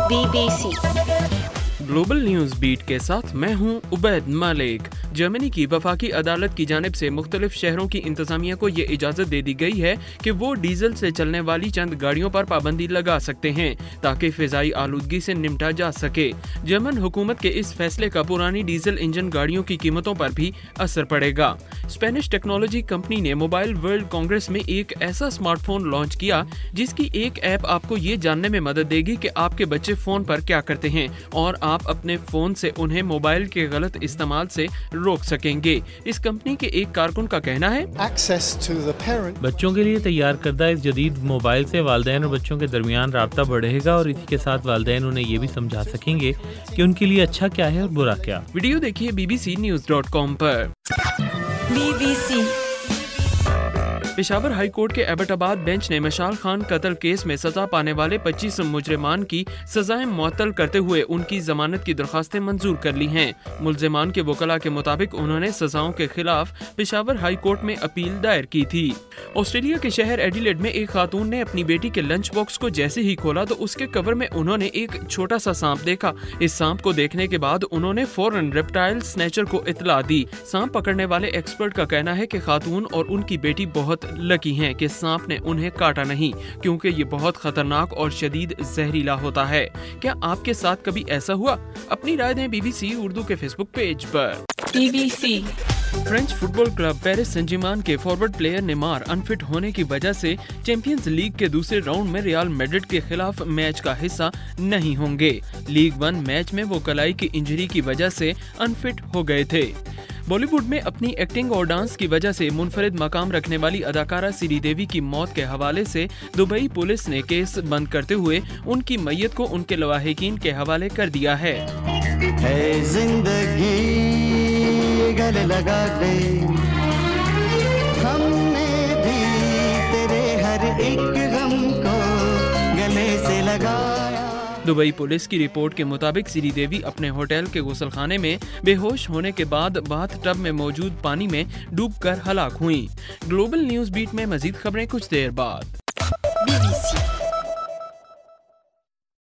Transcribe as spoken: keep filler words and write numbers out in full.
Be B C global news beat کے ساتھ میں ہوں عبید مالک۔ جرمنی کی وفاقی عدالت کی جانب سے مختلف شہروں کی انتظامیہ کو یہ اجازت دے دی گئی ہے کہ وہ ڈیزل سے چلنے والی چند گاڑیوں پر پابندی لگا سکتے ہیں تاکہ فضائی آلودگی سے نمٹا جا سکے۔ جرمن حکومت کے اس فیصلے کا پرانی ڈیزل انجن گاڑیوں کی قیمتوں پر بھی اثر پڑے گا۔ اسپینش ٹیکنالوجی کمپنی نے موبائل ورلڈ کانگریس میں ایک ایسا اسمارٹ فون لانچ کیا جس کی ایک ایپ آپ کو یہ جاننے میں مدد دے گی کہ آپ کے بچے فون پر کیا کرتے ہیں اور آپ اپنے فون سے انہیں موبائل کے غلط استعمال سے روک سکیں گے۔ اس کمپنی کے ایک کارکن کا کہنا ہے، بچوں کے لیے تیار کردہ اس جدید موبائل سے والدین اور بچوں کے درمیان رابطہ بڑھے گا اور اسی کے ساتھ والدین انہیں یہ بھی سمجھا سکیں گے کہ ان کے لیے اچھا کیا ہے اور برا کیا۔ ویڈیو دیکھیے B B C news dot com پر۔ B B C Peshawar high court کے ایبٹ آباد بینچ نے مشال خان قتل کیس میں سزا پانے والے پچیس مجرمان کی سزائیں معطل کرتے ہوئے ان کی ضمانت کی درخواستیں منظور کر لی ہیں۔ ملزمان کے وکلاء کے مطابق انہوں نے سزاؤں کے خلاف پشاور ہائی کورٹ میں اپیل دائر کی تھی۔ آسٹریلیا کے شہر ایڈیلیڈ میں ایک خاتون نے اپنی بیٹی کے لنچ باکس کو جیسے ہی کھولا تو اس کے کور میں انہوں نے ایک چھوٹا سا سانپ دیکھا۔ اس سانپ کو دیکھنے کے بعد انہوں نے فوراً ریپٹائل سنیچر کو اطلاع دی۔ سانپ پکڑنے والے ایکسپرٹ کا کہنا ہے کہ خاتون اور ان کی بیٹی بہت لکی ہیں کہ سانپ نے انہیں کاٹا نہیں کیونکہ یہ بہت خطرناک اور شدید زہریلا ہوتا ہے۔ کیا آپ کے ساتھ کبھی ایسا ہوا؟ اپنی رائے دیں بی بی سی اردو کے فیس بک پیج پر۔ B B C French football club Paris Saint Germain کے فارورڈ پلیئر نیمار انفٹ ہونے کی وجہ سے چیمپئنز لیگ کے دوسرے راؤنڈ میں ریال میڈرڈ کے خلاف میچ کا حصہ نہیں ہوں گے۔ لیگ ون میچ میں وہ کلائی کی انجری کی وجہ سے انفٹ ہو گئے تھے۔ بالی ووڈ میں اپنی ایکٹنگ اور ڈانس کی وجہ سے منفرد مقام رکھنے والی اداکارہ سری دیوی کی موت کے حوالے سے دبئی پولیس نے کیس بند کرتے ہوئے ان کی میت کو ان کے لواحقین کے حوالے کر دیا ہے۔ اے زندگی گلے لگا دے، ہم نے بھی تیرے ہر ایک غم کو گلے سے لگایا۔ دبئی پولیس کی رپورٹ کے مطابق سری دیوی اپنے ہوٹل کے غسل خانے میں بے ہوش ہونے کے بعد باتھ ٹب میں موجود پانی میں ڈوب کر ہلاک ہوئیں۔ گلوبل نیوز بیٹ میں مزید خبریں کچھ دیر بعد۔ Be B C